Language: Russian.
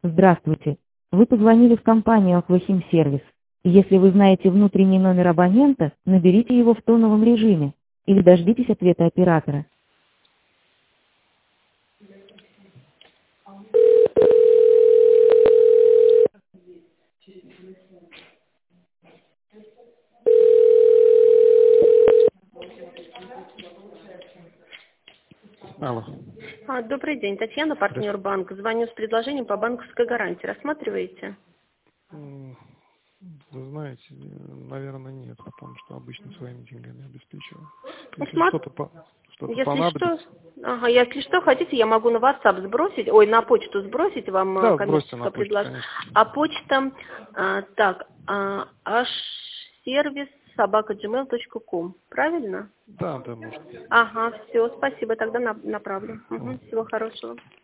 Здравствуйте. Вы позвонили в компанию Аквахим Сервис. Если вы знаете внутренний номер абонента, наберите его в тоновом режиме или дождитесь ответа оператора. Алло. Добрый день, Татьяна, партнер Здравствуйте. банка. Звоню с предложением по банковской гарантии. Рассматриваете? Вы знаете, наверное, нет, потому что обычно своими деньгами обеспечиваю. Ну, Если что-то Если что, понадобится, если что, хотите, я могу на WhatsApp сбросить, на почту сбросить вам да, сбросьте на коммерческое почту, предложение. конечно. А почта, hservice@gmail.com, правильно? Да, да, можно. Ага, все, спасибо, тогда направлю. Ага. Всего хорошего.